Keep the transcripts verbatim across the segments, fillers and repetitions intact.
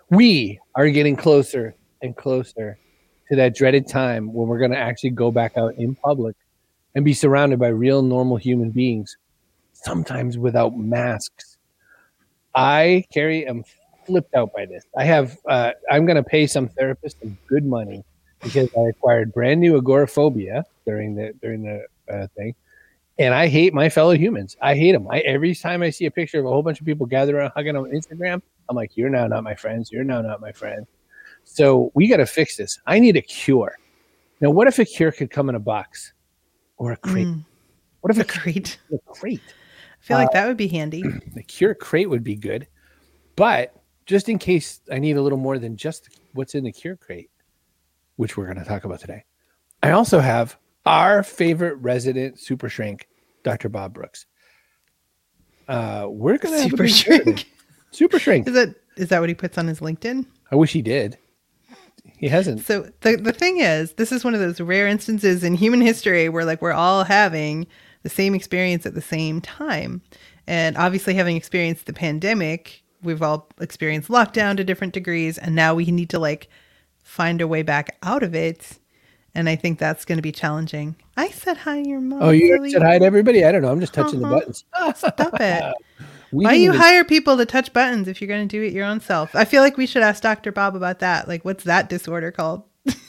We are getting closer and closer to that dreaded time when we're going to actually go back out in public and be surrounded by real normal human beings, sometimes without masks. I, Carrie, am flipped out by this. I have, uh, I'm going to pay some therapist some good money because I acquired brand new agoraphobia during the during the uh, thing, and I hate my fellow humans. I hate them. I every time I see a picture of a whole bunch of people gathered around hugging on Instagram, I'm like, you're now not my friends. You're now not my friend. So we got to fix this. I need a cure. Now, what if a cure could come in a box or a crate? Mm. What if a, a crate? A crate. I feel like uh, that would be handy. The cure crate would be good, but just in case I need a little more than just what's in the cure crate, which we're going to talk about today, I also have our favorite resident super shrink, Doctor Bob Brooks. Uh, we're going to have super shrink. Super shrink. Is that is that what he puts on his LinkedIn? I wish he did. He hasn't. So the the thing is, this is one of those rare instances in human history where like we're all having the same experience at the same time. And obviously having experienced the pandemic, we've all experienced lockdown to different degrees. And now we need to like find a way back out of it. And I think that's going to be challenging. I said hi to your mom. Oh, you really? said hi to everybody? I don't know. I'm just touching uh-huh. the buttons. Stop it. Why do you to... hire people to touch buttons if you're going to do it your own self? I feel like we should ask Doctor Bob about that. Like, what's that disorder called?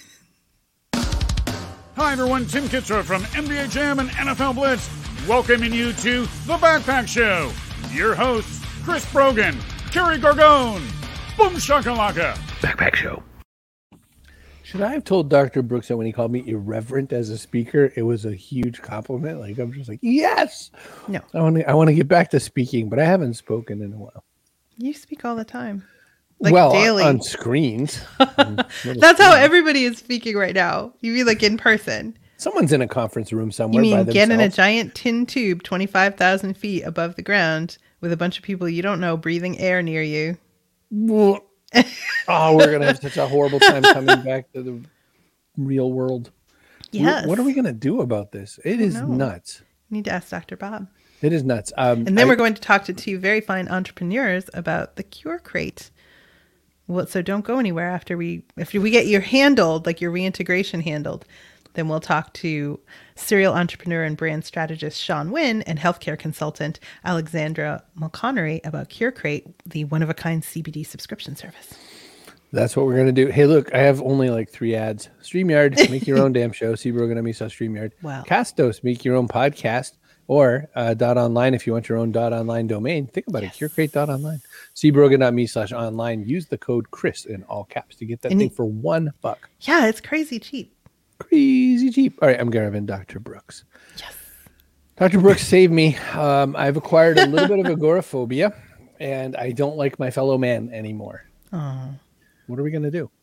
Hi, everyone. Tim Kitzrow from N B A Jam and N F L Blitz, welcoming you to The Backpack Show. Your hosts, Chris Brogan, Kerry Gargone, Boom Shakalaka. Backpack Show. Should I have told Doctor Brooks that when he called me irreverent as a speaker, it was a huge compliment? Like, I'm just like, yes. No. I want to I want to get back to speaking, but I haven't spoken in a while. You speak all the time. Like well, daily. on screens. That's how everybody is speaking right now. You mean like in person. Someone's in a conference room somewhere. You mean by get in a giant tin tube twenty-five thousand feet above the ground with a bunch of people you don't know breathing air near you. Oh, we're going to have such a horrible time coming back to the real world. Yes. What, what are we going to do about this? It is know. nuts. We need to ask Doctor Bob. It is nuts. Um, and then I, we're going to talk to two very fine entrepreneurs about the Cure Crate. Well, so don't go anywhere after we after we get your handled, like your reintegration handled. Then we'll talk to serial entrepreneur and brand strategist Sean Wynn and healthcare consultant Alexandra Mulconnery about Cure Crate, the one-of-a-kind C B D subscription service. That's what we're going to do. Hey, look, I have only like three ads. StreamYard, make your own damn show. See Brogan and me saw StreamYard. Wow. Castos, make your own podcast. Or uh, dot online if you want your own dot online domain. Think about yes. it. Curecrate dot online. cbrogan.me slash online. Use the code Chris in all caps to get that and thing for one buck. Yeah, it's crazy cheap. Crazy cheap. All right, I'm Garavan, Doctor Brooks. Yes. Doctor Brooks saved me. Um, I've acquired a little bit of agoraphobia, and I don't like my fellow man anymore. Oh. What are we going to do?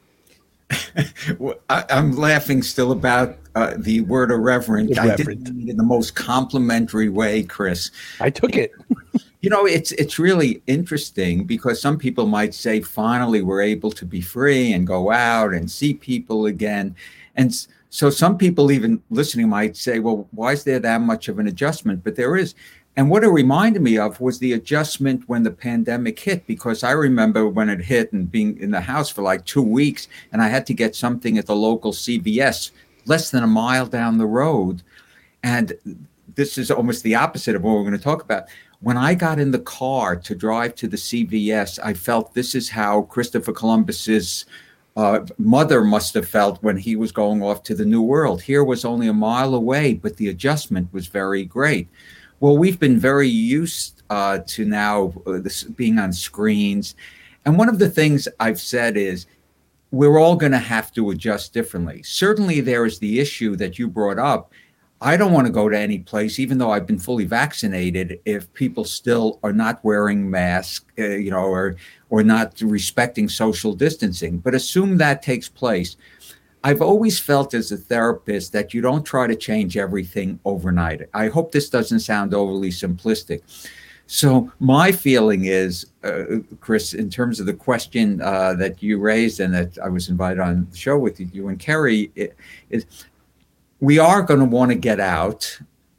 Well, I, I'm laughing still about uh, the word irreverent. irreverent. I did it in the most complimentary way, Chris. I took it. You know, it's it's really interesting because some people might say, finally, we're able to be free and go out and see people again. And so some people even listening might say, well, why is there that much of an adjustment? But there is. And what it reminded me of was the adjustment when the pandemic hit, because I remember when it hit and being in the house for like two weeks and I had to get something at the local C V S less than a mile down the road. And this is almost the opposite of what we're going to talk about. When I got in the car to drive to the C V S, I felt this is how Christopher Columbus's uh, mother must have felt when he was going off to the New World. Here was only a mile away, but the adjustment was very great. Well, we've been very used uh, to now uh, this being on screens. And one of the things I've said is we're all going to have to adjust differently. Certainly, there is the issue that you brought up. I don't want to go to any place, even though I've been fully vaccinated, if people still are not wearing masks, uh, you know, or or not respecting social distancing. But assume that takes place. I've always felt as a therapist that you don't try to change everything overnight. I hope this doesn't sound overly simplistic. So my feeling is, uh, Chris, in terms of the question uh, that you raised and that I was invited on the show with you and Kerry, it, is we are going to want to get out.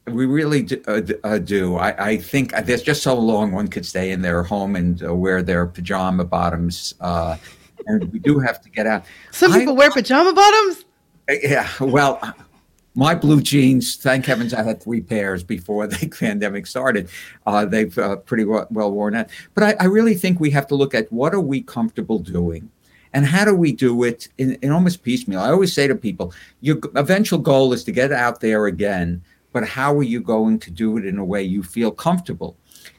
we really do. Uh, uh, do. I, I think there's just so long one could stay in their home and uh, wear their pajama bottoms, uh, and we do have to get out. Some people I, wear pajama bottoms. Yeah, well, my blue jeans, thank heavens I had three pairs before the pandemic started. Uh, they've uh, pretty well, well worn out. But I, I really think we have to look at what are we comfortable doing and how do we do it in, in almost piecemeal. I always say to people, your eventual goal is to get out there again, but how are you going to do it in a way you feel comfortable?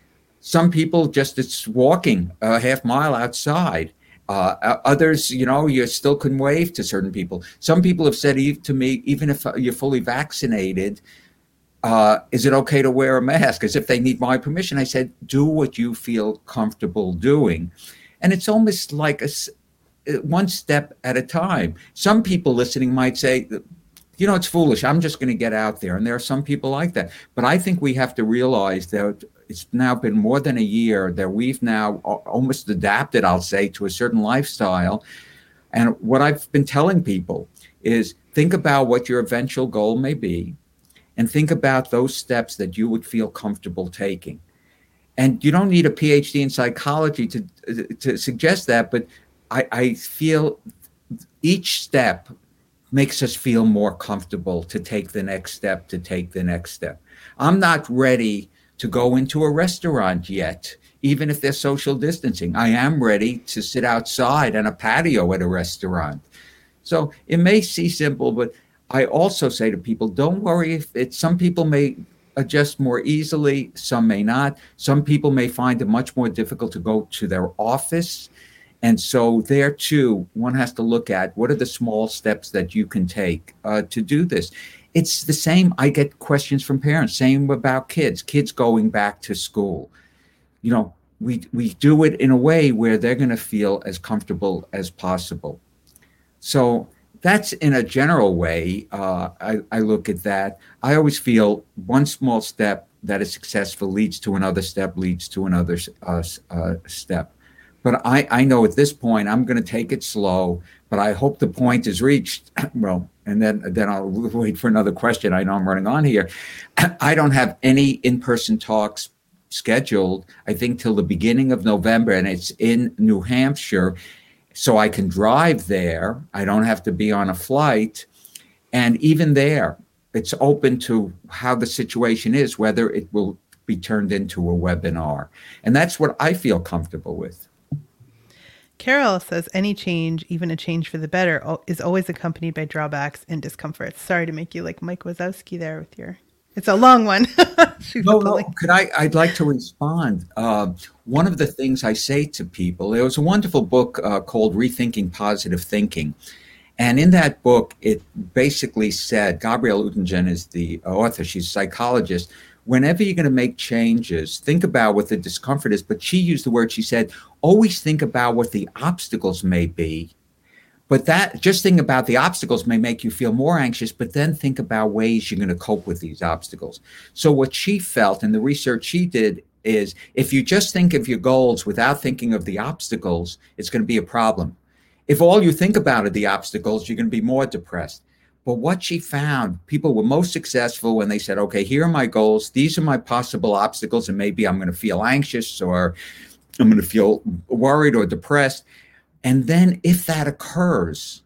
Some people just, it's walking a half mile outside. Uh, others, you know, you still can wave to certain people. Some people have said to me, even if you're fully vaccinated, uh, is it okay to wear a mask? As if they need my permission. I said, do what you feel comfortable doing. And it's almost like a, one step at a time. Some people listening might say, you know, it's foolish. I'm just going to get out there. And there are some people like that. But I think we have to realize that it's now been more than a year that we've now almost adapted, I'll say, to a certain lifestyle. And what I've been telling people is think about what your eventual goal may be and think about those steps that you would feel comfortable taking. And you don't need a P H D in psychology to, to suggest that, but I, I feel each step makes us feel more comfortable to take the next step, to take the next step. I'm not ready to go into a restaurant yet, even if there's social distancing. I am ready to sit outside on a patio at a restaurant. So it may seem simple, but I also say to people, don't worry if it's, some people may adjust more easily, some may not. Some people may find it much more difficult to go to their office. And so there too, one has to look at what are the small steps that you can take uh, to do this. It's the same. I get questions from parents, same about kids, kids going back to school. You know, we we do it in a way where they're going to feel as comfortable as possible. So that's in a general way. Uh, I, I look at that. I always feel one small step that is successful leads to another step, leads to another uh, uh, step. But I, I know at this point, I'm going to take it slow, but I hope the point is reached. Well, and then, then I'll wait for another question. I know I'm running on here. I don't have any in-person talks scheduled, I think, till the beginning of November, and it's in New Hampshire. So I can drive there. I don't have to be on a flight. And even there, it's open to how the situation is, whether it will be turned into a webinar. And that's what I feel comfortable with. Carol says any change, even a change for the better, is always accompanied by drawbacks and discomforts. Sorry to make you like Mike Wazowski there with your, it's a long one. no, no, could I, I'd like to respond. Uh, one of the things I say to people, there was a wonderful book uh, called Rethinking Positive Thinking. And in that book, it basically said, Gabrielle Oettingen is the author, she's a psychologist. Whenever you're going to make changes, think about what the discomfort is. But she used the word, she said, always think about what the obstacles may be. But that just think about the obstacles may make you feel more anxious, but then think about ways you're going to cope with these obstacles. So what she felt and the research she did is if you just think of your goals without thinking of the obstacles, it's going to be a problem. If all you think about are the obstacles, you're going to be more depressed. But what she found, people were most successful when they said, okay, here are my goals. These are my possible obstacles. And maybe I'm going to feel anxious or I'm going to feel worried or depressed. And then if that occurs,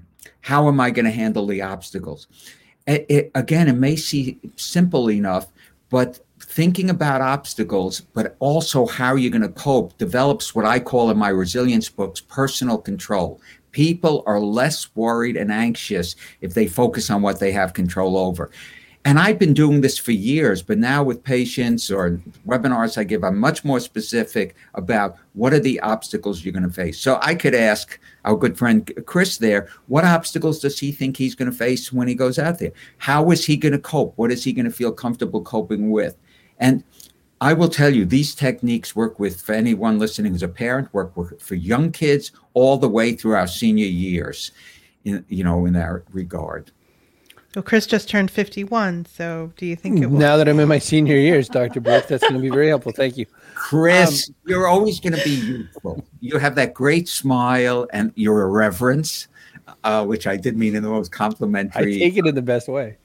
how am I going to handle the obstacles? It, it, again, it may seem simple enough, but thinking about obstacles, but also how you're going to cope, develops what I call in my resilience books, personal control. People are less worried and anxious if they focus on what they have control over. And I've been doing this for years, but now with patients or webinars I give, I'm much more specific about what are the obstacles you're going to face. So I could ask our good friend Chris there, what obstacles does he think he's going to face when he goes out there? How is he going to cope? What is he going to feel comfortable coping with? And I will tell you, these techniques work with, for anyone listening who's a parent, work with, for young kids all the way through our senior years, in, you know, in that regard. Well, Chris just turned fifty-one, so do you think it will? Now that I'm in my senior years, Doctor Brooks, that's going to be very helpful. Thank you. Chris, um, you're always going to be youthful. You have that great smile and your irreverence, uh, which I did mean in the most complimentary. I take it in the best way.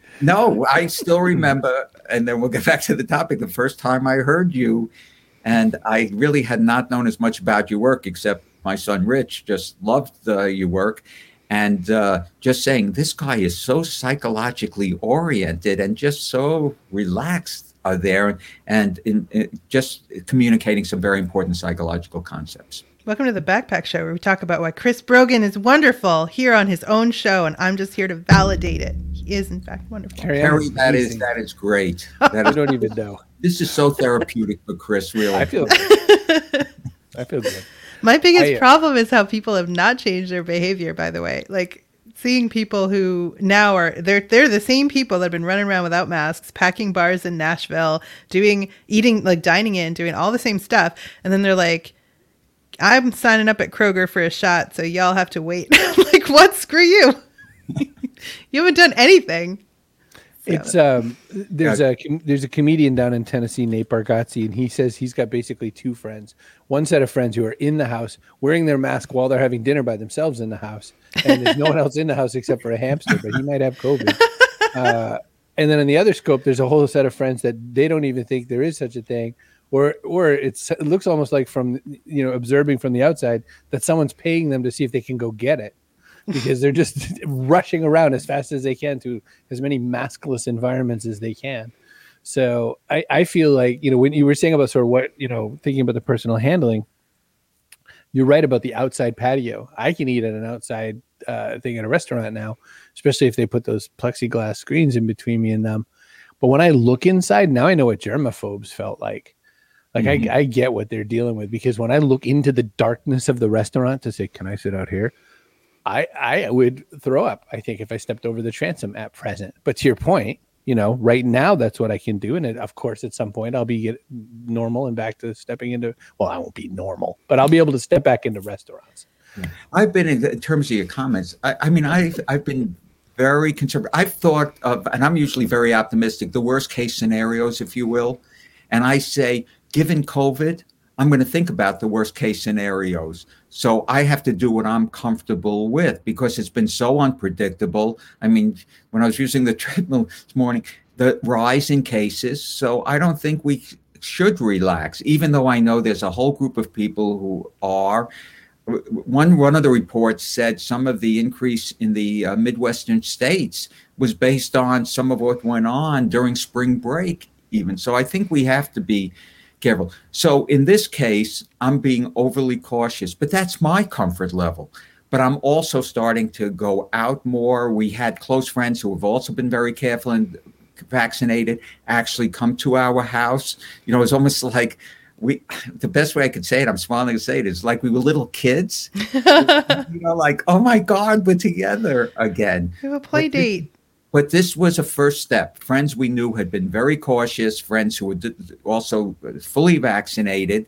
No, I still remember, and then we'll get back to the topic. The first time I heard you, and I really had not known as much about your work, except my son Rich just loved uh, your work, and uh, just saying this guy is so psychologically oriented and just so relaxed uh, there, and in, in just communicating some very important psychological concepts. Welcome to the Backpack Show, where we talk about why Chris Brogan is wonderful here on his own show, and I'm just here to validate it. He is, in fact, wonderful. Carrie, Carrie, that is that is great. That I is, don't even know. this is so therapeutic for Chris, really. I feel good. I feel good. My biggest I, uh, problem is how people have not changed their behavior, by the way. Like seeing people who now are they're they're the same people that have been running around without masks, packing bars in Nashville, doing eating like dining in, doing all the same stuff, and then they're like, I'm signing up at Kroger for a shot, so y'all have to wait. I'm like, what? Screw you. You haven't done anything. So. It's um there's a there's a comedian down in Tennessee, Nate Bargatze, and he says he's got basically two friends. One set of friends who are in the house wearing their mask while they're having dinner by themselves in the house, and there's no one else in the house except for a hamster, but he might have COVID. Uh, and then in the other scope, there's a whole set of friends that they don't even think there is such a thing. Or, or it's, it looks almost like from, you know, observing from the outside that someone's paying them to see if they can go get it, because they're just rushing around as fast as they can to as many maskless environments as they can. So I, I feel like, you know, when you were saying about sort of what, you know, thinking about the personal handling, you're right about the outside patio. I can eat at an outside uh, thing at a restaurant now, especially if they put those plexiglass screens in between me and them. But when I look inside, now I know what germaphobes felt like. Like mm-hmm. I, I get what they're dealing with, because when I look into the darkness of the restaurant to say, can I sit out here? I, I would throw up, I think, if I stepped over the transom at present. But to your point, you know, right now, that's what I can do. And it, of course, at some point, I'll be get normal and back to stepping into, well, I won't be normal, but I'll be able to step back into restaurants. I've been, in, in terms of your comments, I, I mean, I've, I've been very conservative. I've thought of, and I'm usually very optimistic, the worst case scenarios, if you will. And I say, given COVID, I'm going to think about the worst case scenarios. So I have to do what I'm comfortable with, because it's been so unpredictable. I mean, when I was using the treadmill this morning, the rise in cases. So I don't think we should relax, even though I know there's a whole group of people who are. One, one of the reports said some of the increase in the uh, Midwestern states was based on some of what went on during spring break even. So I think we have to be careful. So in this case, I'm being overly cautious, but that's my comfort level. But I'm also starting to go out more. We had close friends who have also been very careful and vaccinated actually come to our house. You know, it's almost like we, the best way I could say it, I'm smiling to say it, is like we were little kids. You know, like, oh my God, we're together again. We have a play but date. This, but this was a first step. Friends we knew had been very cautious, friends who were also fully vaccinated.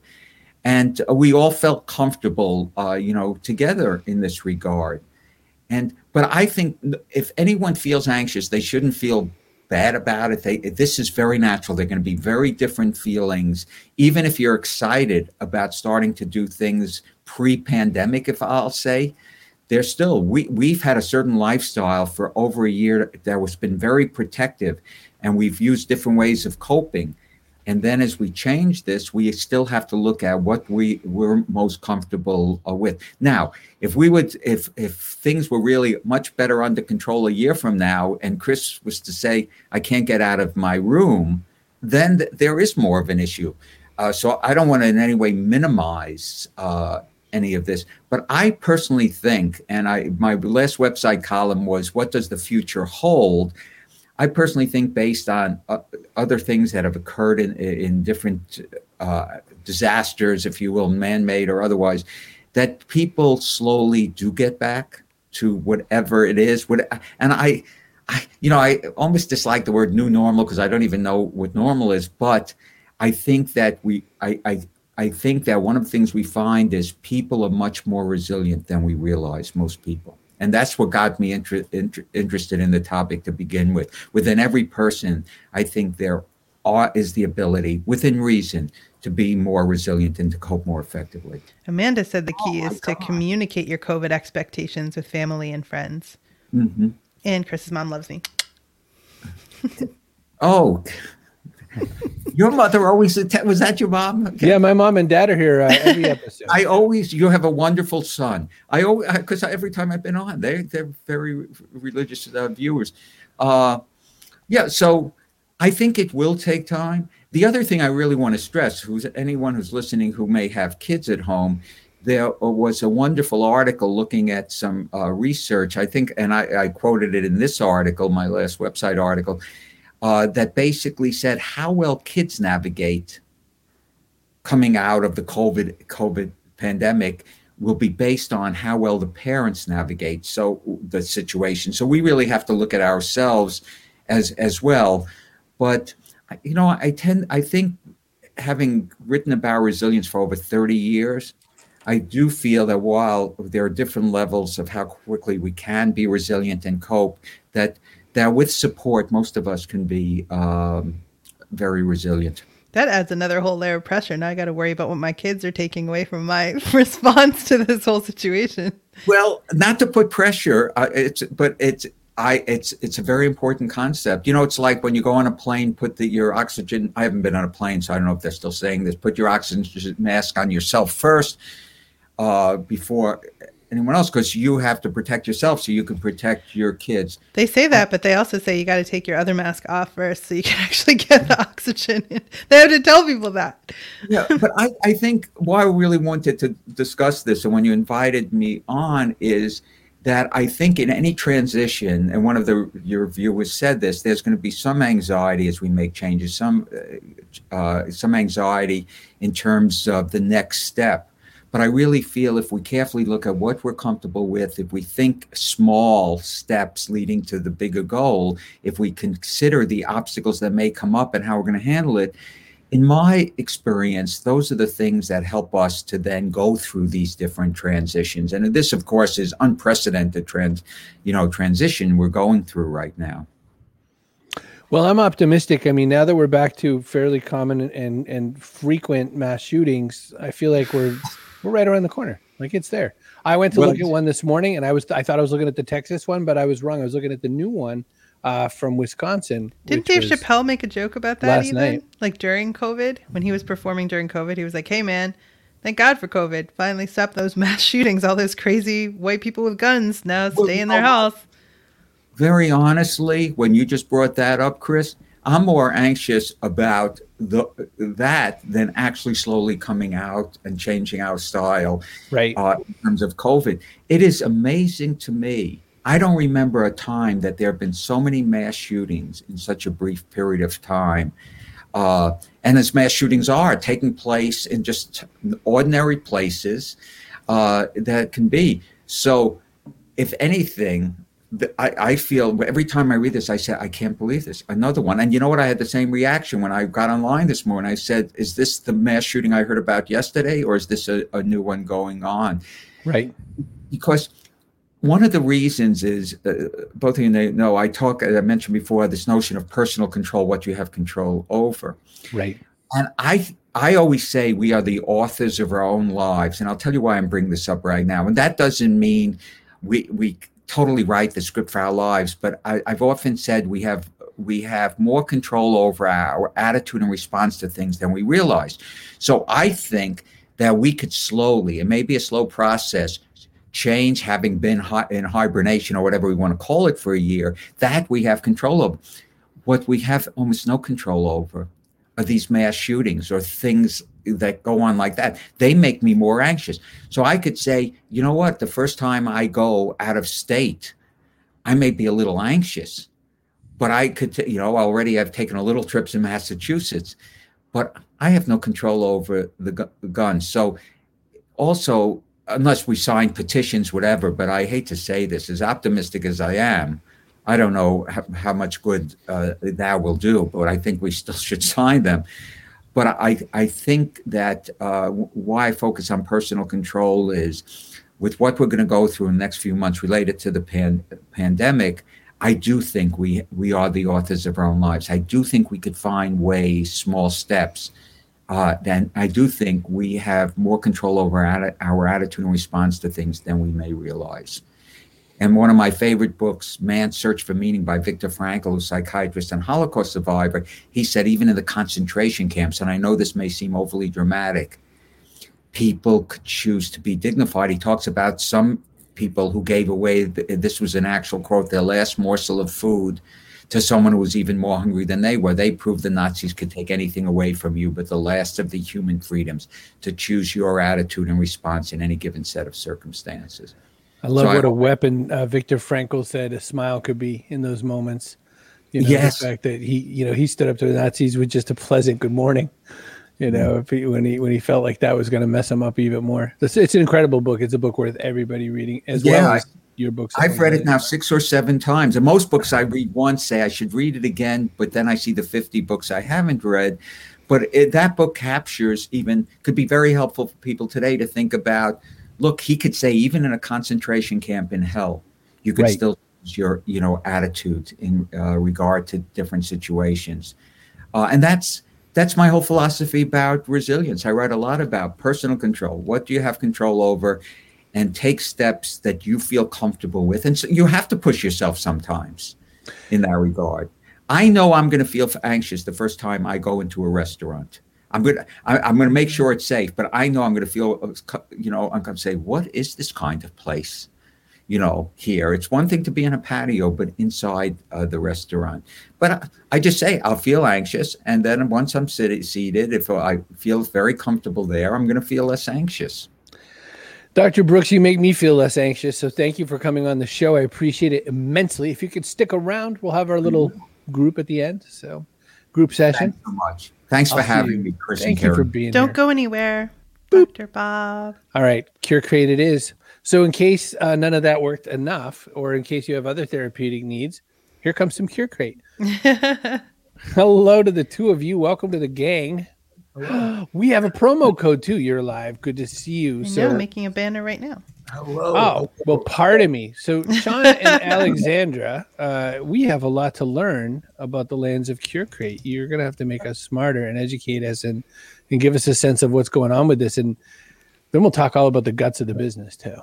And we all felt comfortable, uh, you know, together in this regard. And but I think if anyone feels anxious, they shouldn't feel bad about it. They, this is very natural. They're going to be very different feelings. Even if you're excited about starting to do things pre-pandemic, if I'll say, they're still, we, we've had a certain lifestyle for over a year that has been very protective, and we've used different ways of coping. And then as we change this, we still have to look at what we we're most comfortable uh, with. Now, if we would, if if things were really much better under control a year from now, and Chris was to say, I can't get out of my room, then th- there is more of an issue. Uh, so I don't want to in any way minimize uh, any of this. But I personally think, and I my last website column was, what does the future hold? I personally think, based on uh, other things that have occurred in, in different uh, disasters, if you will, man-made or otherwise, that people slowly do get back to whatever it is. What, and I, I, you know, I almost dislike the word new normal, because I don't even know what normal is. But I think that we, I, I, I think that one of the things we find is people are much more resilient than we realize, most people. And that's what got me inter- inter- interested in the topic to begin with. Within every person, I think there are, is the ability, within reason, to be more resilient and to cope more effectively. Amanda said the key oh is to God. communicate your COVID expectations with family and friends. Mm-hmm. And Chris's mom loves me. Oh, your mother always attend, was that your mom? Okay. Yeah, my mom and dad are here uh, every episode. I always, you have a wonderful son. I always, because every time I've been on, they they're very religious uh, viewers. Uh, yeah, so I think it will take time. The other thing I really want to stress, who's anyone who's listening who may have kids at home, there was a wonderful article looking at some uh, research, I think, and I, I quoted it in this article, my last website article, uh, that basically said how well kids navigate coming out of the COVID COVID pandemic will be based on how well the parents navigate so the situation. So we really have to look at ourselves as as well. But you know, I tend I think having written about resilience for over thirty years, I do feel that while there are different levels of how quickly we can be resilient and cope, that that with support, most of us can be um, very resilient. That adds another whole layer of pressure. Now I got to worry about what my kids are taking away from my response to this whole situation. Well, not to put pressure, uh, it's but it's I it's it's a very important concept. You know, it's like when you go on a plane, put the, your oxygen. I haven't been on a plane, so I don't know if they're still saying this. Put your oxygen mask on yourself first uh, before anyone else, because you have to protect yourself so you can protect your kids. They say that, but they also say you got to take your other mask off first so you can actually get the oxygen in. They have to tell people that. Yeah, but I, I think why I really wanted to discuss this, and when you invited me on, is that I think in any transition, and one of the your viewers said this, there's going to be some anxiety as we make changes, some uh, some anxiety in terms of the next step. But I really feel if we carefully look at what we're comfortable with, if we think small steps leading to the bigger goal, if we consider the obstacles that may come up and how we're going to handle it, in my experience, those are the things that help us to then go through these different transitions. And this, of course, is unprecedented trans, you know, transition we're going through right now. Well, I'm optimistic. I mean, now that we're back to fairly common and, and frequent mass shootings, I feel like we're we're right around the corner. Like it's there. I went to well, look at one this morning, and I was I thought I was looking at the Texas one, but I was wrong. I was looking at the new one uh, from Wisconsin. Didn't Dave Chappelle make a joke about that last even? Night. Like during COVID, when he was performing during COVID, he was like, "Hey, man, thank God for COVID. Finally stopped those mass shootings. All those crazy white people with guns now stay well, in their house." Very honestly, when you just brought that up, Chris, I'm more anxious about the that than actually slowly coming out and changing our style, right? Uh, in terms of COVID, it is amazing to me. I don't remember a time that there have been so many mass shootings in such a brief period of time. Uh, and as mass shootings are taking place in just ordinary places uh, that can be. So, if anything, I, I feel every time I read this, I say, I can't believe this. Another one. And you know what? I had the same reaction when I got online this morning. I said, is this the mass shooting I heard about yesterday, or is this a, a new one going on? Right. Because one of the reasons is, uh, both of you know, I talk, as I mentioned before, this notion of personal control, what you have control over. Right. And I I always say we are the authors of our own lives. And I'll tell you why I'm bringing this up right now. And that doesn't mean we we totally write the script for our lives, but I, I've often said we have we have more control over our attitude and response to things than we realize. So I think that we could slowly, it may be a slow process, change having been hi- in hibernation or whatever we want to call it for a year, that we have control over. What we have almost no control over are these mass shootings or things that go on like that. They make me more anxious. So I could say, you know what, the first time I go out of state, I may be a little anxious, but I could, t- you know, already I've taken a little trips in Massachusetts, but I have no control over the, gu- the guns. So also, unless we sign petitions, whatever, but I hate to say this, as optimistic as I am, I don't know how, how much good uh, that will do, but I think we still should sign them. But I, I think that uh, why I focus on personal control is with what we're going to go through in the next few months related to the pan, pandemic, I do think we, we are the authors of our own lives. I do think we could find ways, small steps. Uh, then I do think we have more control over our, our attitude and response to things than we may realize. And one of my favorite books, Man's Search for Meaning by Viktor Frankl, who's a psychiatrist and Holocaust survivor, he said even in the concentration camps, and I know this may seem overly dramatic, people could choose to be dignified. He talks about some people who gave away, this was an actual quote, their last morsel of food to someone who was even more hungry than they were. They proved the Nazis could take anything away from you, but the last of the human freedoms to choose your attitude and response in any given set of circumstances. I love so what I, a weapon uh, Viktor Frankl said a smile could be in those moments. You know, yes. The fact that he, you know, he stood up to the Nazis with just a pleasant good morning, you know, if he, when he when he felt like that was going to mess him up even more. It's, it's an incredible book. It's a book worth everybody reading as yeah, well as your books. I've read it now six or seven times. And most books I read once say I should read it again, but then I see the fifty books I haven't read. But it, that book captures even, could be very helpful for people today to think about, look, he could say even in a concentration camp in hell, you could right. still use your, you know, attitude in uh, regard to different situations. Uh, and that's that's my whole philosophy about resilience. I write a lot about personal control. What do you have control over? And take steps that you feel comfortable with. And so you have to push yourself sometimes in that regard. I know I'm going to feel anxious the first time I go into a restaurant. I'm going to, I'm going to make sure it's safe, but I know I'm going to feel, you know, I'm going to say, what is this kind of place? You know, here, it's one thing to be in a patio, but inside uh, the restaurant. But I, I just say, I'll feel anxious. And then once I'm sit- seated, if I feel very comfortable there, I'm going to feel less anxious. Doctor Brooks, you make me feel less anxious, so thank you for coming on the show. I appreciate it immensely. If you could stick around, we'll have our little group at the end. So, group session. Thanks so much. Thanks I'll for having me, Chris. Thank you for being Don't here. go anywhere, Boop. Doctor Bob. All right, CureCrate it is. So, in case uh, none of that worked enough, or in case you have other therapeutic needs, here comes some CureCrate. Hello to the two of you. Welcome to the gang. Hello. We have a promo code too. You're live. Good to see you. I so know, making a banner right now. Hello. Oh, well, pardon me. So Sean and Alexandra, uh, we have a lot to learn about the lands of CureCrate. You're going to have to make us smarter and educate us and, and give us a sense of what's going on with this. And then we'll talk all about the guts of the business too.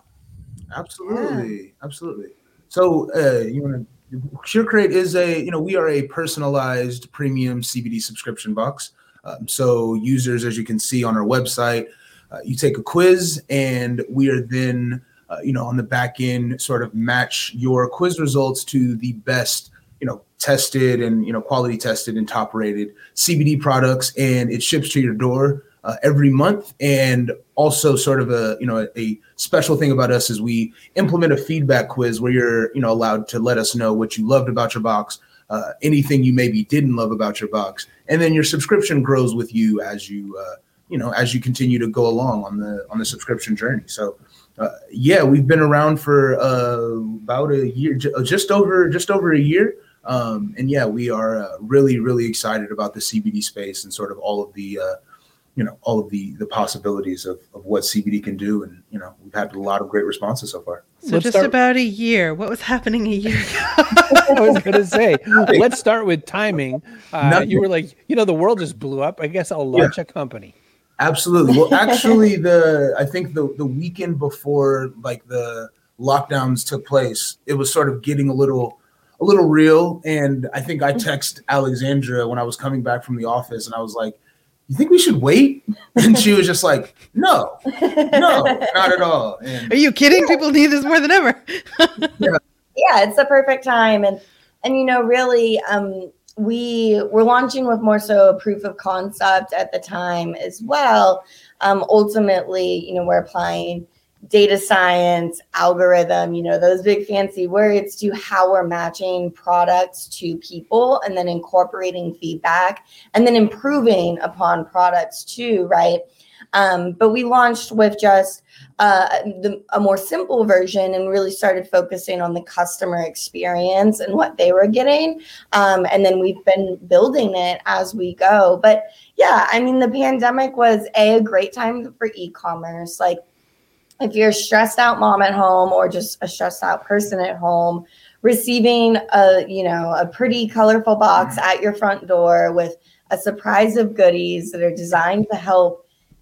Absolutely. Yeah. Absolutely. So uh, you want to, CureCrate is a, you know, we are a personalized premium C B D subscription box. Um, so users, as you can see on our website, uh, you take a quiz and we are then, uh, you know, on the back end sort of match your quiz results to the best, you know, tested and, you know, quality tested and top rated C B D products. And it ships to your door uh, every month. And also sort of a, you know, a, a special thing about us is we implement a feedback quiz where you're, you know, allowed to let us know what you loved about your box, uh, anything you maybe didn't love about your box. And then your subscription grows with you as you, uh, you know, as you continue to go along on the on the subscription journey. So, uh, yeah, we've been around for uh, about a year, just over just over a year. Um, and yeah, we are uh, really, really excited about the C B D space and sort of all of the, uh, you know, all of the the possibilities of, of what C B D can do. And, you know, we've had a lot of great responses so far. So let's just start... about a year. What was happening a year ago? I was going to say, let's start with timing. Uh, you were like, you know, the world just blew up. I guess I'll launch yeah. a company. Absolutely. Well, actually, the I think the the weekend before like the lockdowns took place, it was sort of getting a little a little real. And I think I texted Alexandra when I was coming back from the office, and I was like, "You think we should wait?" And she was just like, "No, no, not at all." And, are you kidding? People need this more than ever. yeah. yeah, it's the perfect time, and and you know, really, um, we were launching with more so a proof of concept at the time as well. Um, ultimately, you know, we're applying data science, algorithm, you know, those big fancy words to how we're matching products to people, and then incorporating feedback, and then improving upon products too, right? Um, but we launched with just uh, the, a more simple version and really started focusing on the customer experience and what they were getting. Um, and then we've been building it as we go. But yeah, I mean, the pandemic was a, a great time for e-commerce. Like if you're a stressed out mom at home or just a stressed out person at home, receiving a, you know, a pretty colorful box at your front door with a surprise of goodies that are designed to help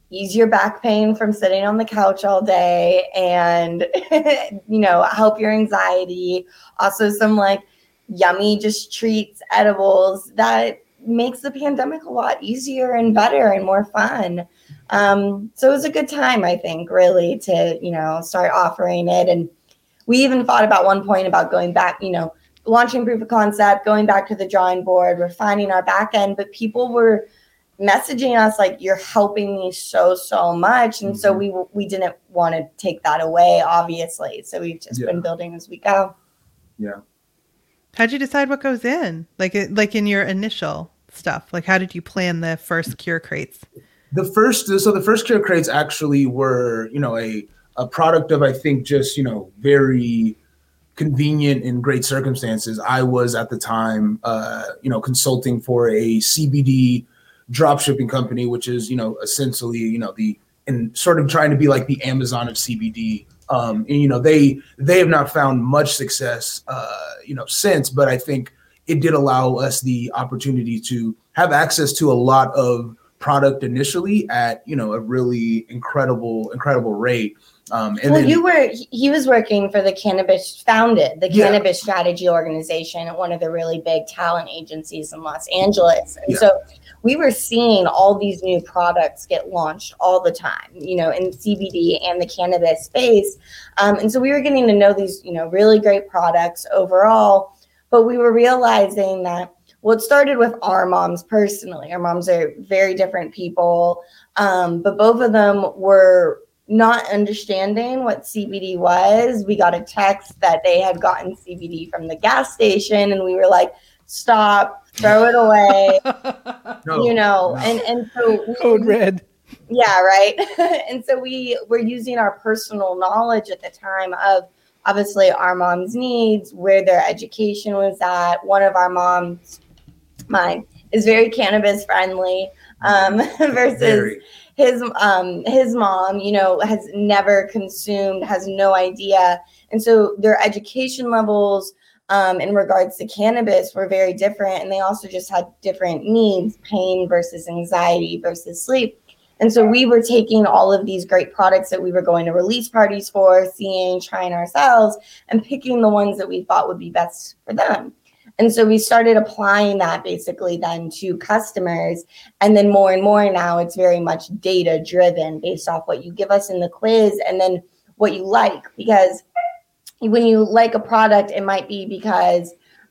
ease your back pain from sitting on the couch all day and, you know, help your anxiety. Also some like yummy just treats, edibles that makes the pandemic a lot easier and better and more fun. Um, so it was a good time, I think, really, to, you know, start offering it. And we even thought about one point about going back, you know, launching proof of concept, going back to the drawing board, refining our back end. But people were messaging us like, you're helping me so, so much. And mm-hmm. so we we didn't want to take that away, obviously. So we've just yeah. been building as we go. Yeah. How'd you decide what goes in? Like, like in your initial stuff? Like, how did you plan the first Cure crates? The first, so the first Cure crates actually were, you know, a, a product of, I think, just, you know, very convenient and great circumstances. I was at the time, uh, you know, consulting for a C B D drop shipping company, which is, you know, essentially, you know, the, and sort of trying to be like the Amazon of C B D. Um, and, you know, they, they have not found much success, uh, you know, since, but I think it did allow us the opportunity to have access to a lot of product initially at, you know, a really incredible, incredible rate. Um, and well, then, you were, he was working for the Cannabis, founded the yeah. Cannabis Strategy Organization, one of the really big talent agencies in Los Angeles. And yeah. so we were seeing all these new products get launched all the time, you know, in C B D and the cannabis space. Um, and so we were getting to know these, you know, really great products overall, but we were realizing that, well, it started with our moms personally. Our moms are very different people, um, but both of them were not understanding what C B D was. We got a text that they had gotten C B D from the gas station, and we were like, stop, throw it away, no, you know, no. and, and so we, code red. Yeah, right. And so we were using our personal knowledge at the time of obviously our mom's needs, where their education was at. One of our moms, mine, is very cannabis friendly, um, versus very. his um his mom, you know, has never consumed, has no idea. And so their education levels um, in regards to cannabis were very different. And they also just had different needs, pain versus anxiety versus sleep. And so we were taking all of these great products that we were going to release parties for, seeing, trying ourselves, and picking the ones that we thought would be best for them. And so we started applying that basically then to customers. And then more and more now, it's very much data driven based off what you give us in the quiz and then what you like. Because when you like a product, it might be because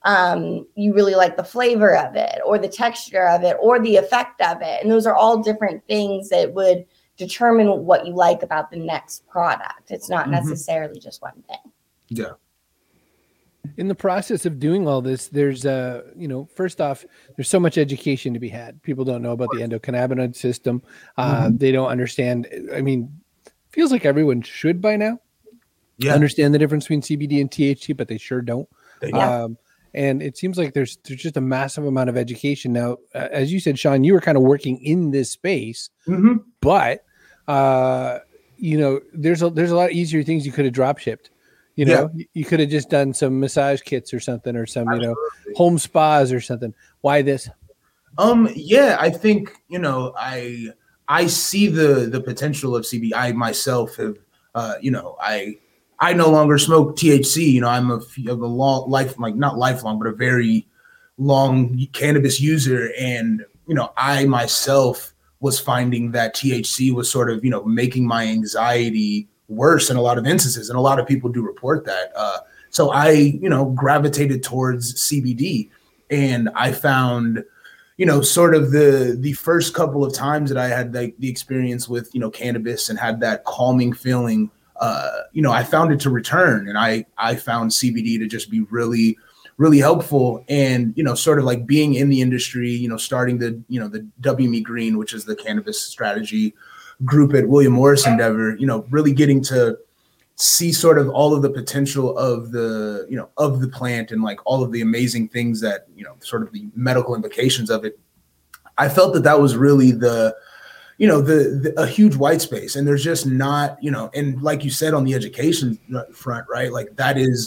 um, you really like the flavor of it or the texture of it or the effect of it. And those are all different things that would determine what you like about the next product. It's not mm-hmm. necessarily just one thing. Yeah. In the process of doing all this, there's, uh, you know, first off, there's so much education to be had. People don't know about the endocannabinoid system. Uh, mm-hmm. They don't understand. I mean, feels like everyone should by now yeah. understand the difference between C B D and T H C, but they sure don't. Yeah. Um, and it seems like there's there's just a massive amount of education now. Uh, as you said, Sean, you were kind of working in this space, mm-hmm. but uh, you know, there's a there's a lot easier things you could have drop shipped. You know, yeah. you could have just done some massage kits or something, or some, Absolutely. you know, home spas or something. Why this? Um, yeah, I think, you know, I, I see the, the potential of C B D. I myself have, uh, you know, I, I no longer smoke T H C. You know, I'm a, of a long life, like not lifelong, but a very long cannabis user. And, you know, I myself was finding that T H C was sort of, you know, making my anxiety worse in a lot of instances, and a lot of people do report that. Uh, so I, you know, gravitated towards C B D, and I found, you know, sort of the the first couple of times that I had like the experience with, you know, cannabis and had that calming feeling, uh, you know, I found it to return, and I I found C B D to just be really, really helpful. And, you know, sort of like being in the industry, you know, starting the, you know, the W M E Green, which is the cannabis strategy group at William Morris Endeavor, you know, really getting to see sort of all of the potential of the, you know, of the plant and like all of the amazing things that, you know, sort of the medical implications of it. I felt that that was really the, you know, the, the a huge white space. And there's just not, you know, and like you said, on the education front, right? Like that is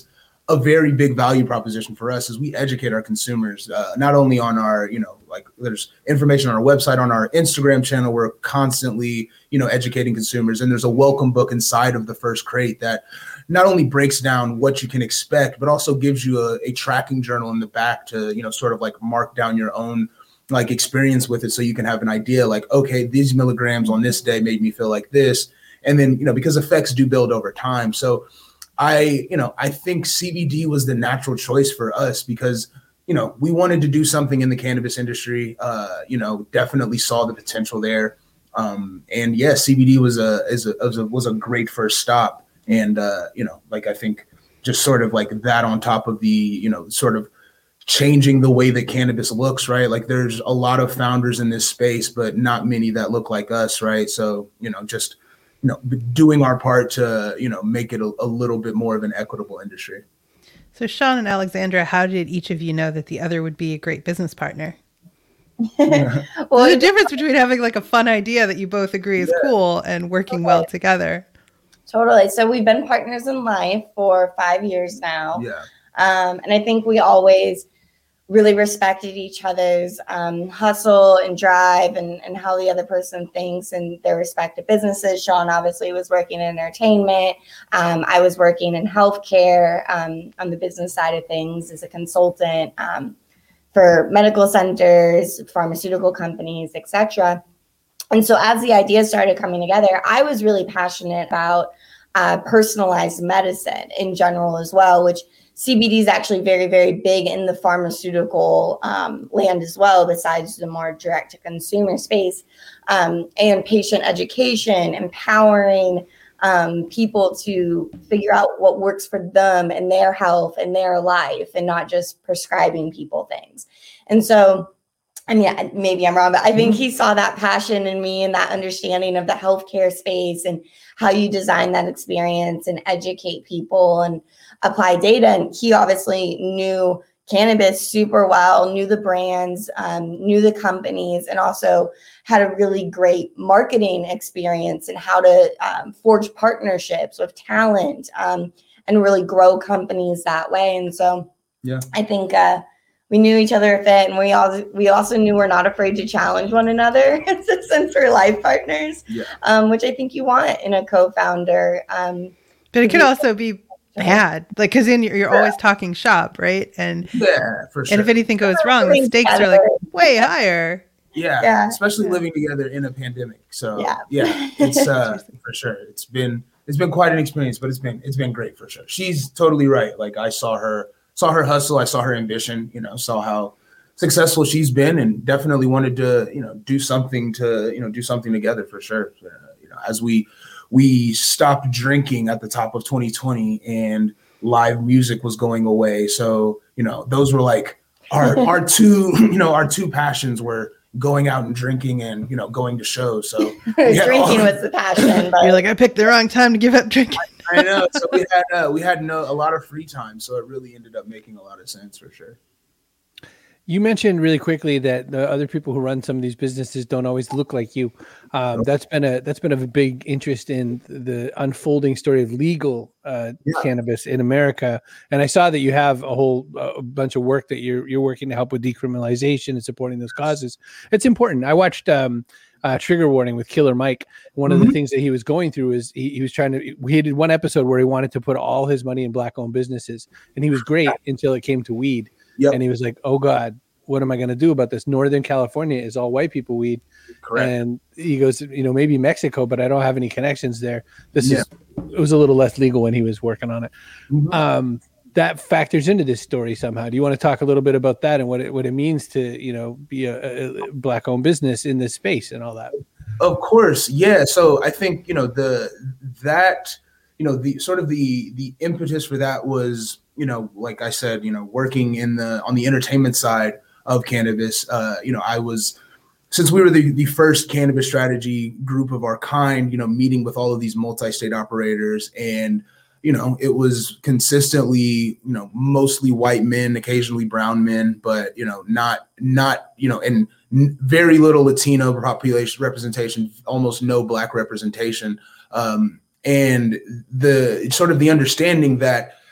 a very big value proposition for us is we educate our consumers, uh, not only on our, you know, like there's information on our website, on our Instagram channel, we're constantly, you know, educating consumers. And there's a welcome book inside of the first crate that not only breaks down what you can expect, but also gives you a, a tracking journal in the back to, you know, sort of like mark down your own like experience with it. So you can have an idea like, okay, these milligrams on this day made me feel like this. And then, you know, because effects do build over time. So I, you know, I think C B D was the natural choice for us because, you know, we wanted to do something in the cannabis industry, uh, you know, definitely saw the potential there. Um, and yeah, C B D was a, is a, was a, was a great first stop. And, uh, you know, like, I think just sort of like that on top of the, you know, sort of changing the way that cannabis looks, right? Like there's a lot of founders in this space, but not many that look like us. Right. So, you know, just, you know, doing our part to, you know, make it a, a little bit more of an equitable industry. So Sean and Alexandra, how did each of you know that the other would be a great business partner? Well, There's a difference between having like a fun idea that you both agree is Yeah. cool and working well together. totally. So we've been partners in life for five years now. Yeah. Um, and I think we always really respected each other's um, hustle and drive and, and how the other person thinks and their respective businesses. Sean obviously was working in entertainment. Um, I was working in healthcare um, on the business side of things as a consultant um, for medical centers, pharmaceutical companies, et cetera. And so as the ideas started coming together, I was really passionate about uh, personalized medicine in general as well, which C B D is actually very, very big in the pharmaceutical um, land as well, besides the more direct to consumer space, um, and patient education, empowering um, people to figure out what works for them and their health and their life and not just prescribing people things. And so, I mean, maybe I'm wrong, but I think he saw that passion in me and that understanding of the healthcare space and how you design that experience and educate people and apply data. And he obviously knew cannabis super well, knew the brands, um, knew the companies, and also had a really great marketing experience and how to um, forge partnerships with talent um, and really grow companies that way. And so Yeah. I think uh, we knew each other a fit, and we all we also knew we're not afraid to challenge one another since we're life partners, Yeah. um, which I think you want in a co-founder. Um, But it could also be bad, like, because then you're, you're always talking shop, right? And Yeah, for sure. and if anything goes wrong, the stakes are like way higher. Yeah, Yeah. especially Yeah. living together in a pandemic. So Yeah. yeah, it's uh for sure. It's been it's been quite an experience, but it's been it's been great for sure. She's totally right. Like I saw her saw her hustle, I saw her ambition, you know, saw how successful she's been, and definitely wanted to, you know, do something to, you know, do something together for sure. Uh, you know, as we we stopped drinking at the top of twenty twenty and live music was going away. So, you know, those were like our our two, you know, our two passions were going out and drinking and, you know, going to shows. So yeah, drinking all- was the passion, but You're like, I picked the wrong time to give up drinking. I know. So we had uh, we had no a lot of free time, so it really ended up making a lot of sense for sure. You mentioned really quickly that the other people who run some of these businesses don't always look like you. Um, that's been a that's been a big interest in the unfolding story of legal uh, Yeah. cannabis in America. And I saw that you have a whole uh, bunch of work that you're you're working to help with decriminalization and supporting those causes. It's important. I watched um, uh, Trigger Warning with Killer Mike. One of the Mhm. things that he was going through is he, he was trying to. He did one episode where he wanted to put all his money in black-owned businesses, and he was great until it came to weed. Yep. And he was like, "Oh God, what am I going to do about this? Northern California is all white people weed." Correct. And he goes, "You know, maybe Mexico, but I don't have any connections there." This Yeah. is it was a little less legal when he was working on it. Mhm. Um, that factors into this story somehow. Do you want to talk a little bit about that and what it what it means to, you know, be a, a black-owned business in this space and all that? Of course, yeah. So I think, you know, the that you know the sort of the the impetus for that was, you know, like I said, you know, working in the on the entertainment side of cannabis. Uh, you know, I was since we were the, the first cannabis strategy group of our kind, you know, meeting with all of these multi-state operators, and you know, it was consistently, you know, mostly white men, occasionally brown men, but you know, not not you know, and n- very little Latino population representation, almost no Black representation, um, and the sort of the understanding that,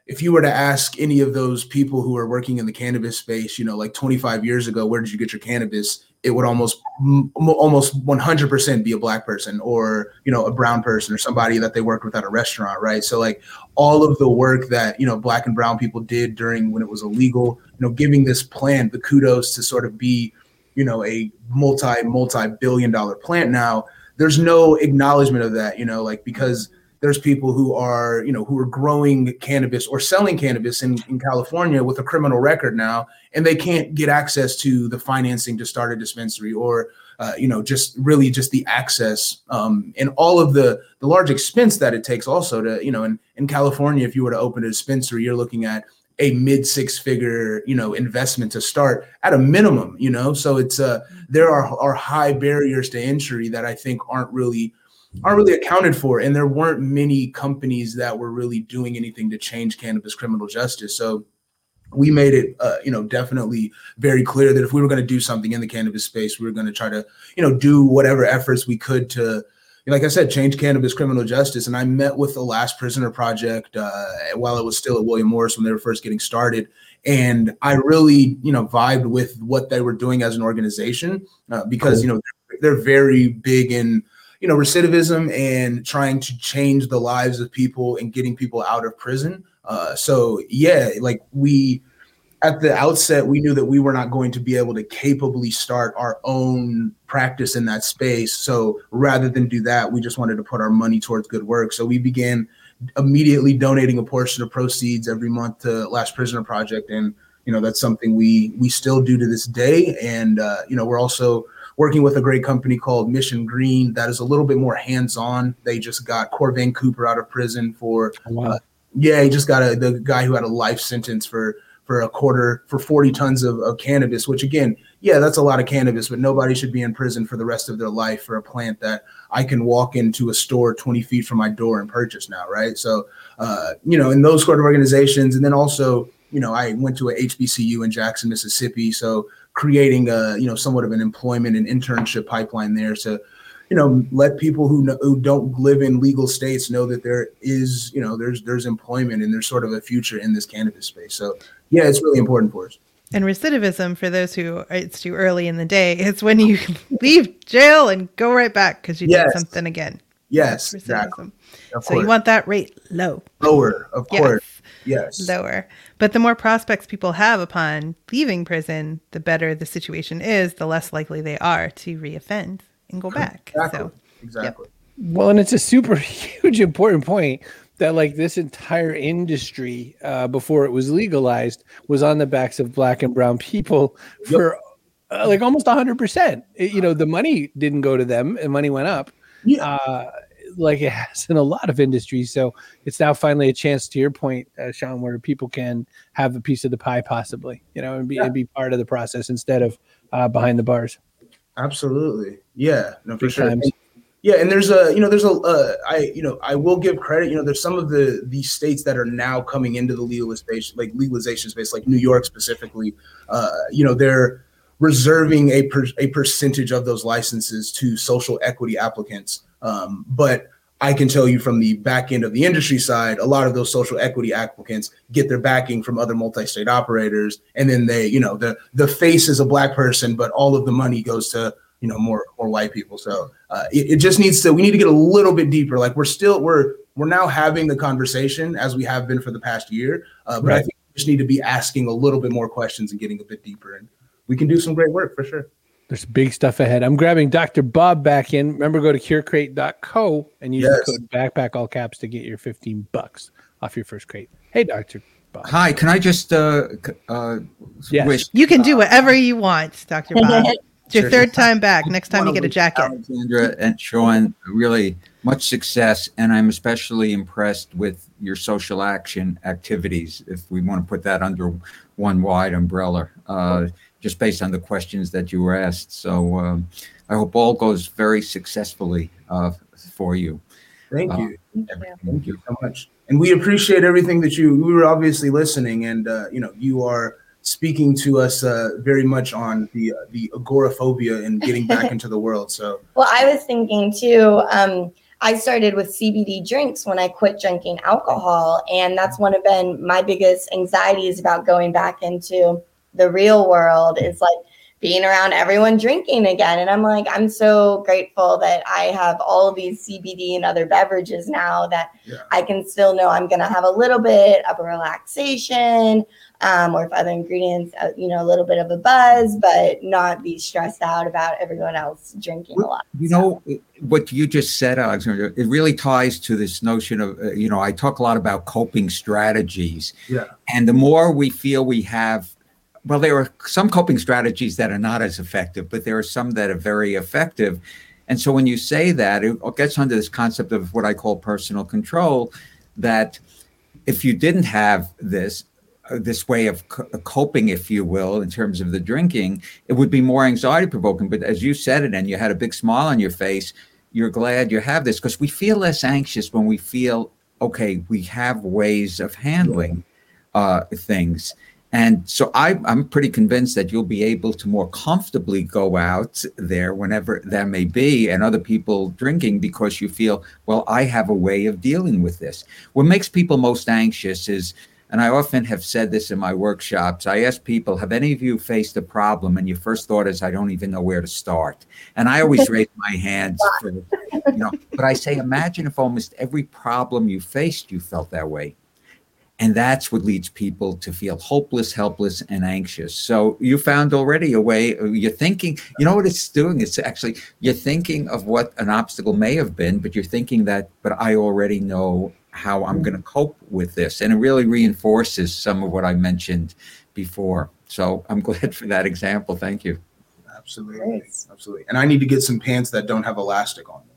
if you were to ask any of those people who are working in the cannabis space, you know, like twenty-five years ago, where did you get your cannabis? It would almost almost one hundred percent be a Black person, or, you know, a brown person, or somebody that they worked with at a restaurant, right? So like all of the work that, you know, Black and brown people did during when it was illegal, you know, giving this plant the kudos to sort of be, you know, a multi, multi-billion dollar plant now, there's no acknowledgement of that, you know, like, because there's people who are, you know, who are growing cannabis or selling cannabis in, in California with a criminal record now, and they can't get access to the financing to start a dispensary, or, uh, you know, just really just the access um, and all of the the large expense that it takes also to, you know, in, in California, if you were to open a dispensary, you're looking at a mid six figure, you know, investment to start at a minimum, you know, so it's uh, there are, are high barriers to entry that I think aren't really aren't really accounted for. And there weren't many companies that were really doing anything to change cannabis criminal justice. So we made it, uh, you know, definitely very clear that if we were going to do something in the cannabis space, we were going to try to, you know, do whatever efforts we could to, like I said, change cannabis criminal justice. And I met with the Last Prisoner Project uh, while it was still at William Morris when they were first getting started. And I really, you know, vibed with what they were doing as an organization uh, because, you know, they're, they're very big in, you know, recidivism and trying to change the lives of people and getting people out of prison. Uh, so, yeah, like we, at the outset, we knew that we were not going to be able to capably start our own practice in that space. So rather than do that, we just wanted to put our money towards good work. So we began immediately donating a portion of proceeds every month to Last Prisoner Project. And, you know, that's something we we still do to this day. And, uh, you know, we're also working with a great company called Mission Green that is a little bit more hands-on. They just got Corvain Cooper out of prison for, oh, wow. uh, yeah, he just got a, the guy who had a life sentence for for a quarter, for forty tons of, of cannabis, which again, yeah, that's a lot of cannabis, but nobody should be in prison for the rest of their life for a plant that I can walk into a store twenty feet from my door and purchase now, right? So, uh, you know, in those sort of organizations, and then also, you know, I went to a H B C U in Jackson, Mississippi, so creating a, you know, somewhat of an employment and internship pipeline there to, you know, let people who know, who don't live in legal states know that there is, you know, there's there's employment and there's sort of a future in this cannabis space. So, yeah, it's really important for us. And recidivism, for those who it's too early in the day, it's when you leave jail and go right back because you yes. did something again. Yes, recidivism. exactly. Of so course. You want that rate low. Lower, of yes. course. Yes. Lower. But the more prospects people have upon leaving prison, the better the situation is, the less likely they are to reoffend and go back. Exactly. So, exactly. Yep. Well, and it's a super huge important point that like this entire industry uh, before it was legalized was on the backs of Black and brown people for yep. uh, like almost one hundred percent. It, you know, the money didn't go to them and money went up. Yeah. Uh, like it has in a lot of industries. So it's now finally a chance, to your point, uh, Sean, where people can have a piece of the pie possibly, you know, and be, yeah. and be part of the process instead of uh, behind the bars. Absolutely. Yeah, no, for Big sure. times. Yeah, and there's a, you know, there's a, uh, I, you know, I will give credit. You know, there's some of the these states that are now coming into the legalization, like legalization space, like New York specifically. Uh, you know, they're reserving a per, a percentage of those licenses to social equity applicants. Um, but I can tell you from the back end of the industry side, a lot of those social equity applicants get their backing from other multi-state operators, and then they, you know, the the face is a Black person, but all of the money goes to, you know, more more white people. So uh, it, it just needs to, we need to get a little bit deeper. Like we're still, we're, we're now having the conversation as we have been for the past year. Uh, but right. I think we just need to be asking a little bit more questions and getting a bit deeper, and we can do some great work for sure. There's big stuff ahead. I'm grabbing Doctor Bob back in. Remember, go to cure crate dot co and use yes. the code backpack all caps to get your fifteen bucks off your first crate. Hey, Doctor Bob. Hi, can I just uh, uh, yes. wish? You can do whatever you want, Doctor Bob. It's your Sure. third time back. Next time you get a jacket. Alexandra and Sean, really much success, and I'm especially impressed with your social action activities, if we want to put that under one wide umbrella, uh, just based on the questions that you were asked. So um, I hope all goes very successfully uh, for you. Thank Uh, you. Thank you so much. And we appreciate everything that you, we were obviously listening, and, uh, you know, you are speaking to us uh, very much on the uh, the agoraphobia and getting back into the world. So, well, I was thinking too. Um, I started with C B D drinks when I quit drinking alcohol. And that's one of been my biggest anxieties about going back into the real world is like being around everyone drinking again. And I'm like, I'm so grateful that I have all of these C B D and other beverages now that yeah. I can still know I'm going to have a little bit of a relaxation, um, or if other ingredients, uh, you know, a little bit of a buzz, but not be stressed out about everyone else drinking a lot. You know, what you just said, Alexandra, it really ties to this notion of, uh, you know, I talk a lot about coping strategies. Yeah. And the more we feel we have, well, there are some coping strategies that are not as effective, but there are some that are very effective. And so when you say that, it gets under this concept of what I call personal control, that if you didn't have this, uh, this way of co- coping, if you will, in terms of the drinking, it would be more anxiety provoking. But as you said it, and you had a big smile on your face, you're glad you have this, because we feel less anxious when we feel, okay, we have ways of handling uh, things. And so I, I'm pretty convinced that you'll be able to more comfortably go out there whenever that may be and other people drinking, because you feel, well, I have a way of dealing with this. What makes people most anxious is, and I often have said this in my workshops, I ask people, have any of you faced a problem and your first thought is, I don't even know where to start? And I always raise my hands, for, you know, but I say, imagine if almost every problem you faced, you felt that way. And that's what leads people to feel hopeless, helpless, and anxious. So you found already a way, you're thinking, you know what it's doing? It's actually, you're thinking of what an obstacle may have been, but you're thinking that, but I already know how I'm going to cope with this. And it really reinforces some of what I mentioned before. So I'm glad for that example. Thank you. Absolutely. Great. Absolutely. And I need to get some pants that don't have elastic on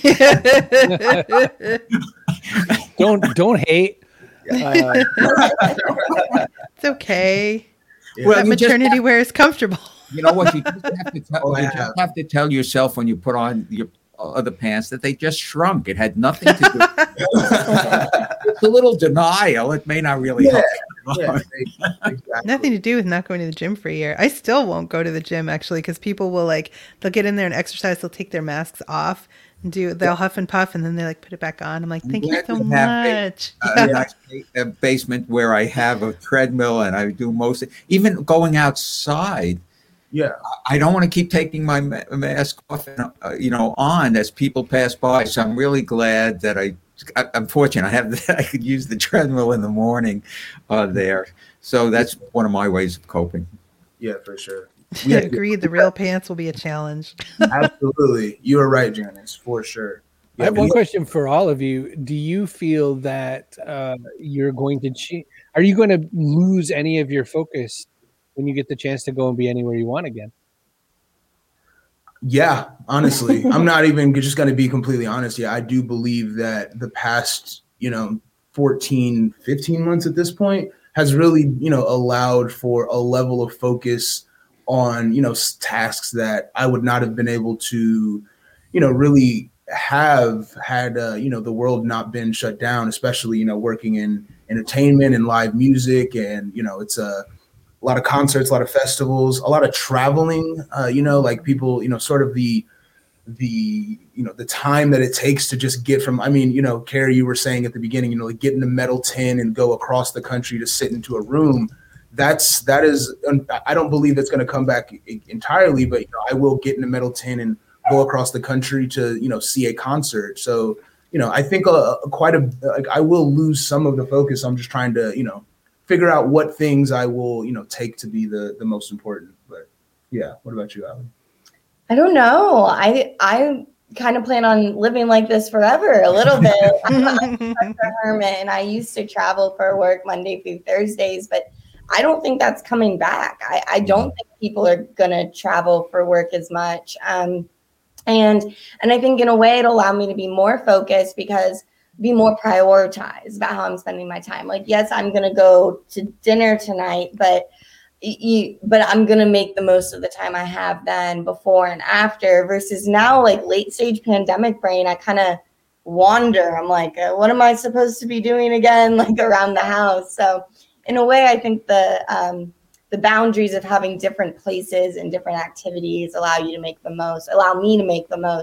them. don't, don't hate. Uh, it's okay. Yeah. Well, that maternity have, wear is comfortable. You know what? You just have to tell, oh, you just have to tell yourself when you put on your other pants that they just shrunk. It had nothing to do. It's a little denial. It may not really yeah. help. Yeah, exactly. Nothing to do with not going to the gym for a year. I still won't go to the gym actually, because people will like they'll get in there and exercise. They'll take their masks off. Do they'll huff and puff and then they like put it back on. I'm like, thank you so much. A, a, nice, a basement where I have a treadmill and I do most, even going outside. Yeah, I don't want to keep taking my mask off and uh, you know on as people pass by. So I'm really glad that I, I I'm fortunate. I have I could use the treadmill in the morning uh, there. So that's one of my ways of coping. Yeah, for sure. We agree. The real pants will be a challenge. Absolutely. You are right, Janice, for sure. Yeah, I have one question for all of you. Do you feel that uh, you're going to change? Are you going to lose any of your focus when you get the chance to go and be anywhere you want again? Yeah, honestly, I'm not even just going to be completely honest. Yeah, I do believe that the past, you know, fourteen, fifteen months at this point has really, you know, allowed for a level of focus on, you know, tasks that I would not have been able to, you know, really have had, uh, you know, the world not been shut down, especially, you know, working in entertainment and live music. And, you know, it's a, a lot of concerts, a lot of festivals, a lot of traveling, uh, you know, like people, you know, sort of the, the, you know, the time that it takes to just get from, I mean, you know, Carrie, you were saying at the beginning, you know, like get in a metal tin and go across the country to sit into a room. That's, that is, I don't believe it's going to come back entirely, but, you know, I will get in a metal tin and go across the country to, you know, see a concert. So, you know, I think a, a, quite a, like I will lose some of the focus. I'm just trying to, you know, figure out what things I will, you know, take to be the, the most important. But yeah. What about you, Allie? I don't know. I, I kind of plan on living like this forever a little bit. I'm, I'm a hermit and I used to travel for work Monday through Thursdays, but I don't think that's coming back. I, I don't think people are going to travel for work as much. Um, and and I think in a way it allowed me to be more focused because be more prioritized about how I'm spending my time. Like, yes, I'm going to go to dinner tonight, but you, but I'm going to make the most of the time I have then before and after versus now, like late stage pandemic brain, I kind of wander. I'm like, uh, what am I supposed to be doing again? Like around the house. So in a way, I think the um, the boundaries of having different places and different activities allow you to make the most, allow me to make the most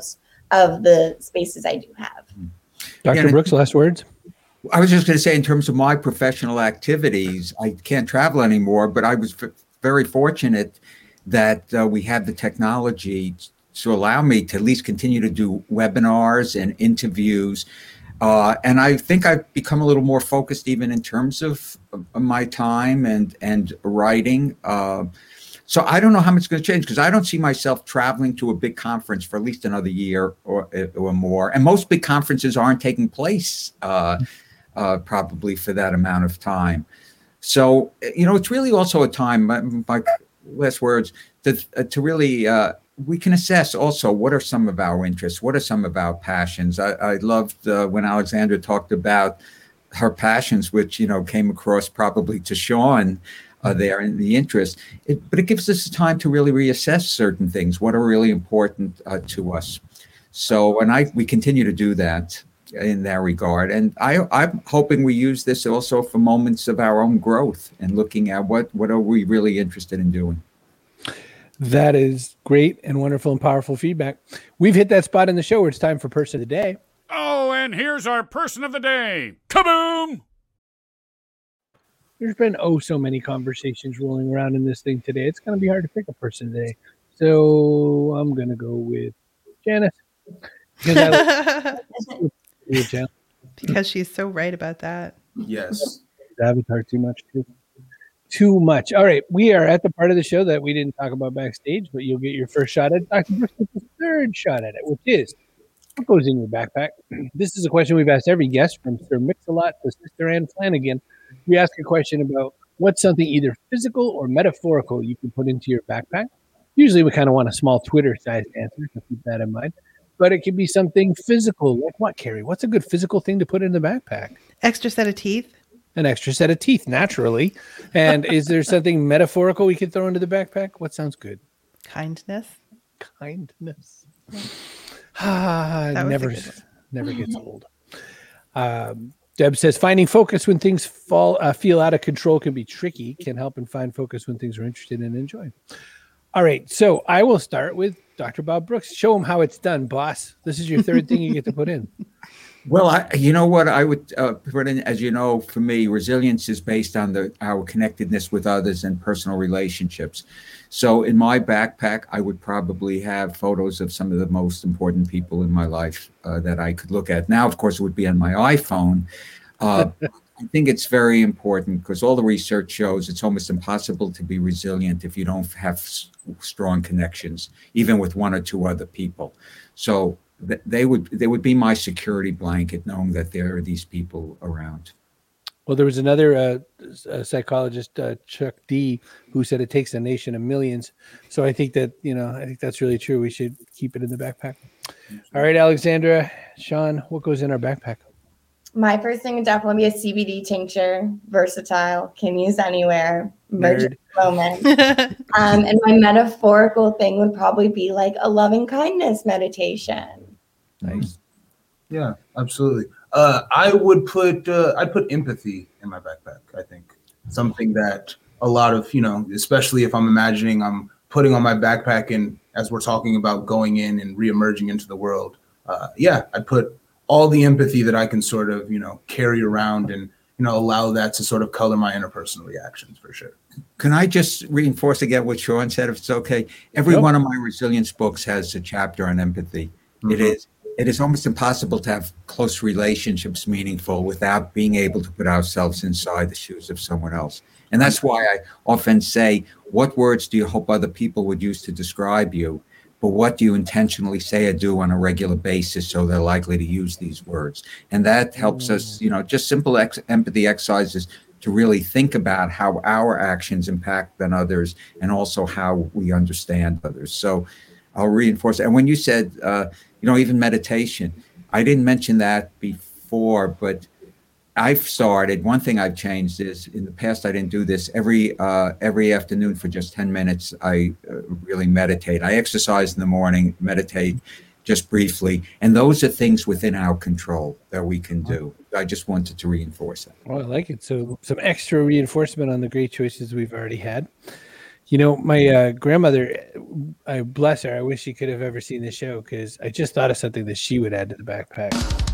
of the spaces I do have. Doctor Yeah, Brooks, last words? I was just going to say, in terms of my professional activities, I can't travel anymore, but I was f- very fortunate that uh, we had the technology to allow me to at least continue to do webinars and interviews. Uh, and I think I've become a little more focused even in terms of, of my time and, and writing. Uh, so I don't know how much it's going to change, because I don't see myself traveling to a big conference for at least another year or, or more. And most big conferences aren't taking place uh, uh, probably for that amount of time. So, you know, it's really also a time, my, my last words, to, uh, to really, uh, we can assess also what are some of our interests, what are some of our passions. I, I loved uh, when Alexandra talked about her passions, which, you know, came across probably to Sean uh, there in the interest. It, but it gives us time to really reassess certain things, what are really important uh, to us. So, and I we continue to do that in that regard. And I, I'm hoping we use this also for moments of our own growth and looking at what, what are we really interested in doing. That is great and wonderful and powerful feedback. We've hit that spot in the show where it's time for Person of the Day. Oh, and here's our Person of the Day. Kaboom! There's been oh so many conversations rolling around in this thing today. It's going to be hard to pick a person today. So I'm going to go with Janice. Because I like Janice. Because she's so right about that. Yes. Avatar too much too. Too much. All right, we are at the part of the show that we didn't talk about backstage, but you'll get your first shot at Doctor Brooks with the third shot at it, which is what goes in your backpack. This is a question we've asked every guest, from Sir Mix-a-Lot to Sister Anne Flanagan. We ask a question about what's something either physical or metaphorical you can put into your backpack. Usually we kind of want a small Twitter-sized answer, so keep that in mind. But it could be something physical. Like what, Carrie? What's a good physical thing to put in the backpack? Extra set of teeth. An extra set of teeth, naturally. And is there something metaphorical we could throw into the backpack? What sounds good? Kindness. Kindness. Ah, That was a never, good one. never gets old. Um, Deb says, finding focus when things fall, uh, feel out of control can be tricky. Can help and find focus when things are interested in and enjoy. All right, so I will start with Doctor Bob Brooks. Show him how it's done, boss. This is your third thing you get to put in. Well, I, you know what I would uh, put in, as you know, for me, resilience is based on the our connectedness with others and personal relationships. So in my backpack, I would probably have photos of some of the most important people in my life uh, that I could look at. Now, of course, it would be on my iPhone. Uh, I think it's very important because all the research shows it's almost impossible to be resilient if you don't have s- strong connections, even with one or two other people. So th- they would they would be my security blanket, knowing that there are these people around. Well, there was another uh, uh, psychologist, uh, Chuck D, who said it takes a nation of millions. So I think that, you know, I think that's really true. We should keep it in the backpack. All right, Alexandra, Sean, what goes in our backpack? My first thing would definitely be a C B D tincture, versatile, can use anywhere, emergency moment. um, and my metaphorical thing would probably be like a loving kindness meditation. Nice. Yeah, absolutely. Uh, I would put uh, I'd put empathy in my backpack. I think something that a lot of, you know, especially if I'm imagining I'm putting on my backpack and as we're talking about going in and reemerging into the world. Uh, yeah, I'd put all the empathy that I can sort of, you know, carry around and, you know, allow that to sort of color my interpersonal reactions for sure. Can I just reinforce again what Sean said, if it's okay? Every Nope. one of my resilience books has a chapter on empathy. Mm-hmm. It is it is almost impossible to have close relationships meaningful without being able to put ourselves inside the shoes of someone else. And that's why I often say, what words do you hope other people would use to describe you? But what do you intentionally say or do on a regular basis so they're likely to use these words? And that helps us, you know, just simple ex- empathy exercises to really think about how our actions impact on others and also how we understand others. So I'll reinforce it. And when you said, uh, you know, even meditation, I didn't mention that before, but I've started, one thing I've changed is in the past, I didn't do this every, uh, every afternoon for just ten minutes. I uh, really meditate. I exercise in the morning, meditate just briefly. And those are things within our control that we can do. I just wanted to reinforce that. Oh, I like it. So some extra reinforcement on the great choices we've already had. You know, my uh, grandmother, I bless her. I wish she could have ever seen the show because I just thought of something that she would add to the backpack.